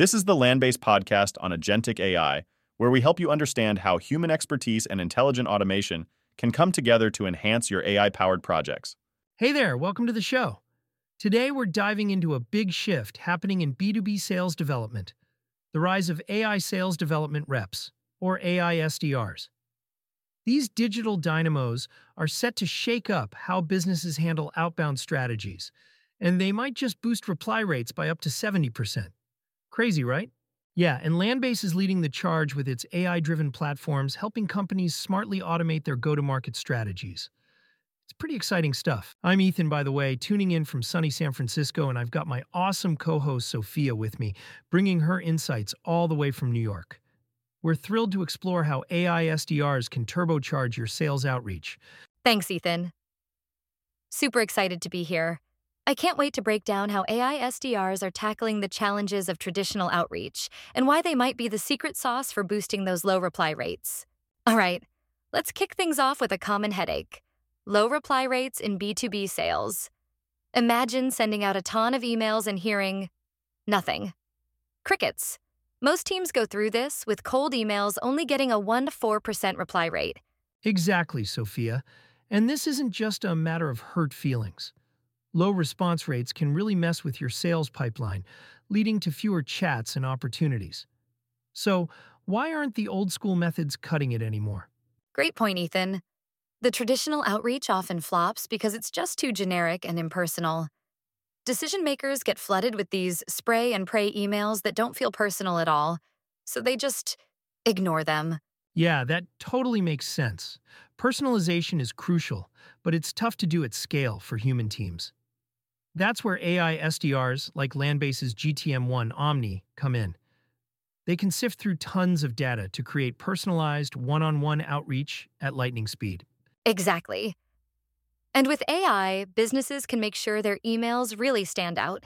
This is the Land-Based podcast on Agentic AI, where we help you understand how human expertise and intelligent automation can come together to enhance your AI-powered projects. Hey there, welcome to the show. Today we're diving into a big shift happening in B2B sales development, the rise of AI sales development reps, or AI SDRs. These digital dynamos are set to shake up how businesses handle outbound strategies, and they might just boost reply rates by up to 70%. Crazy, right? Yeah, and Landbase is leading the charge with its AI-driven platforms, helping companies smartly automate their go-to-market strategies. It's pretty exciting stuff. I'm Ethan, by the way, tuning in from sunny San Francisco, and I've got my awesome co-host Sophia with me, bringing her insights all the way from New York. We're thrilled to explore how AI SDRs can turbocharge your sales outreach. Thanks, Ethan. Super excited to be here. I can't wait to break down how AI SDRs are tackling the challenges of traditional outreach and why they might be the secret sauce for boosting those low reply rates. All right, let's kick things off with a common headache: low reply rates in B2B sales. Imagine sending out a ton of emails and hearing nothing. Crickets. Most teams go through this, with cold emails only getting a 1 to 4% reply rate. Exactly, Sophia. And this isn't just a matter of hurt feelings. Low response rates can really mess with your sales pipeline, leading to fewer chats and opportunities. So, why aren't the old-school methods cutting it anymore? Great point, Ethan. The traditional outreach often flops because it's just too generic and impersonal. Decision makers get flooded with these spray and pray emails that don't feel personal at all, so they just ignore them. Yeah, that totally makes sense. Personalization is crucial, but it's tough to do at scale for human teams. That's where AI SDRs, like Landbase's GTM1 Omni, come in. They can sift through tons of data to create personalized, one-on-one outreach at lightning speed. Exactly. And with AI, businesses can make sure their emails really stand out.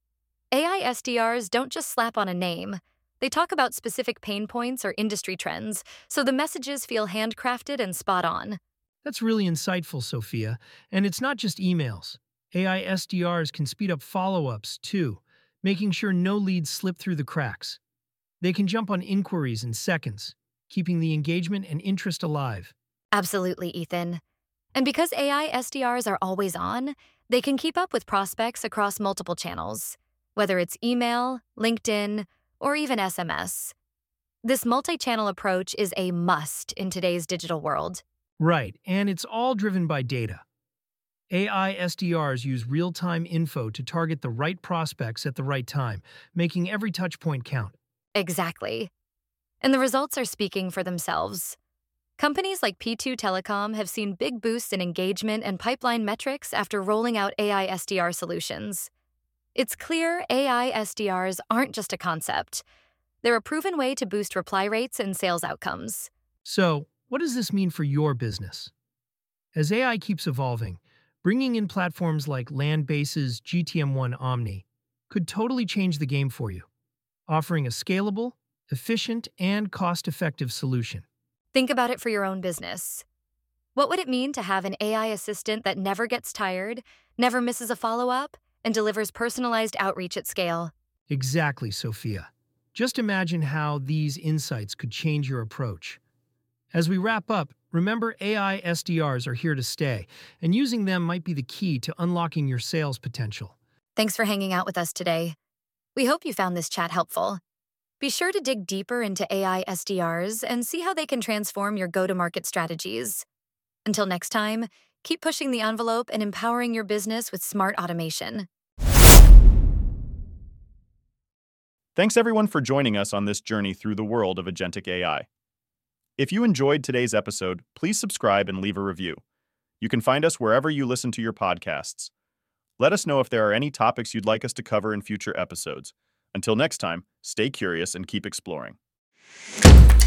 AI SDRs don't just slap on a name. They talk about specific pain points or industry trends, so the messages feel handcrafted and spot on. That's really insightful, Sophia. And it's not just emails. AI SDRs can speed up follow-ups, too, making sure no leads slip through the cracks. They can jump on inquiries in seconds, keeping the engagement and interest alive. Absolutely, Ethan. And because AI SDRs are always on, they can keep up with prospects across multiple channels, whether it's email, LinkedIn, or even SMS. This multi-channel approach is a must in today's digital world. Right, and it's all driven by data. AI SDRs use real-time info to target the right prospects at the right time, making every touchpoint count. Exactly. And the results are speaking for themselves. Companies like P2 Telecom have seen big boosts in engagement and pipeline metrics after rolling out AI SDR solutions. It's clear AI SDRs aren't just a concept. They're a proven way to boost reply rates and sales outcomes. So, what does this mean for your business? As AI keeps evolving, bringing in platforms like Landbase's GTM1 Omni could totally change the game for you, offering a scalable, efficient, and cost-effective solution. Think about it for your own business. What would it mean to have an AI assistant that never gets tired, never misses a follow-up, and delivers personalized outreach at scale? Exactly, Sophia. Just imagine how these insights could change your approach. As we wrap up, remember AI SDRs are here to stay, and using them might be the key to unlocking your sales potential. Thanks for hanging out with us today. We hope you found this chat helpful. Be sure to dig deeper into AI SDRs and see how they can transform your go-to-market strategies. Until next time, keep pushing the envelope and empowering your business with smart automation. Thanks everyone for joining us on this journey through the world of Agentic AI. If you enjoyed today's episode, please subscribe and leave a review. You can find us wherever you listen to your podcasts. Let us know if there are any topics you'd like us to cover in future episodes. Until next time, stay curious and keep exploring.